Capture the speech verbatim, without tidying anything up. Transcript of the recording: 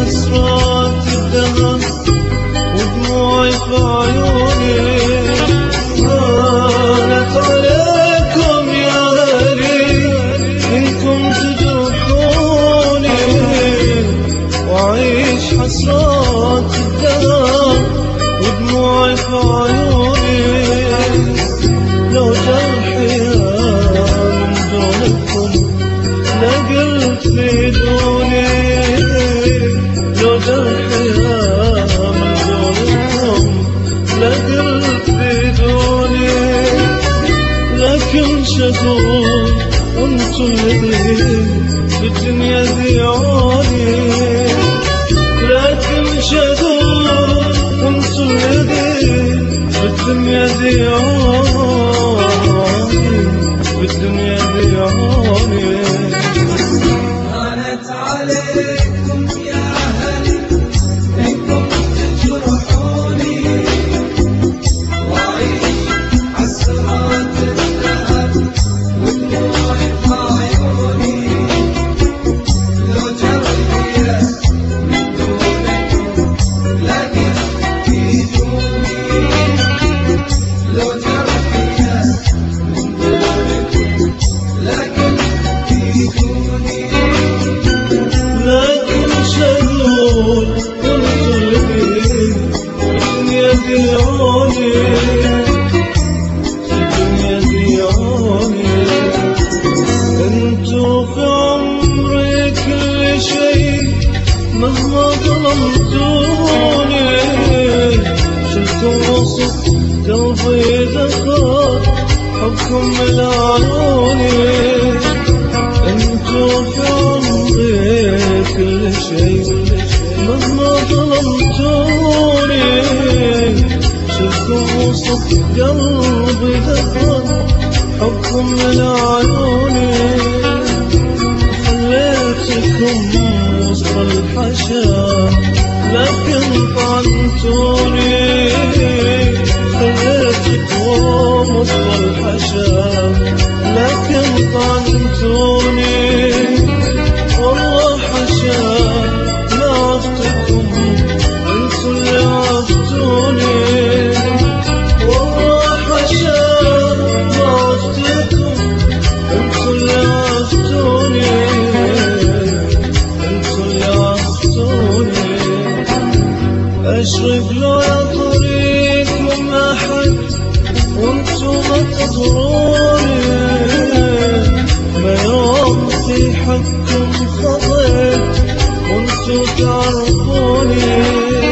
حسرات الدهر ودموعي في عيوني. هانت عليكم يا أهلي إنكم تجرحوني، وأعيش حسرات الدهر ودموعي في عيوني. لو جرحي من دونكم لقلت بدوني، لو جرحي من دونكم لقلت بدوني. لكن شكون وانتو الذين في الدنيا ذيعوني، لكن شكون وانتو الذين في الدنيا ذيعوني، في الدنيا ذيعوني. هانت عليكم يا أهلي إنكم تجرحوني، وأعيش حسرات الدهر ودموعي في عيوني. لو جرحي من دونكم لكن بدوني، لو جرحي من دونكم لكن بدوني. لكن شغول وانتو الذين في الدنيا ذيعوني، في الدنيا ذيعوني. انتو في عمري كل شي مهما ظلمتوني، شلتم وسط قلبي ذكرى حبكم ملعنوني. انتو في عمري كل شي مهما ظلمتوني، شلتم وسط قلبي ذكرى حبكم ملعنوني. خليتكم وسط الحشا لكن طعنتوني، خليتكم وسط الحشا لكن طعنتوني. والله حشا ما عفتكم انتو اللي عفتوني، والله حشا ما عفتكم انتو اللي عفتوني، انتو اللي عفتوني. اشرب له يا طريقكم احد وانتو ما تطروني، ما يوم في حقكم خطيت وانتو تعرفوني.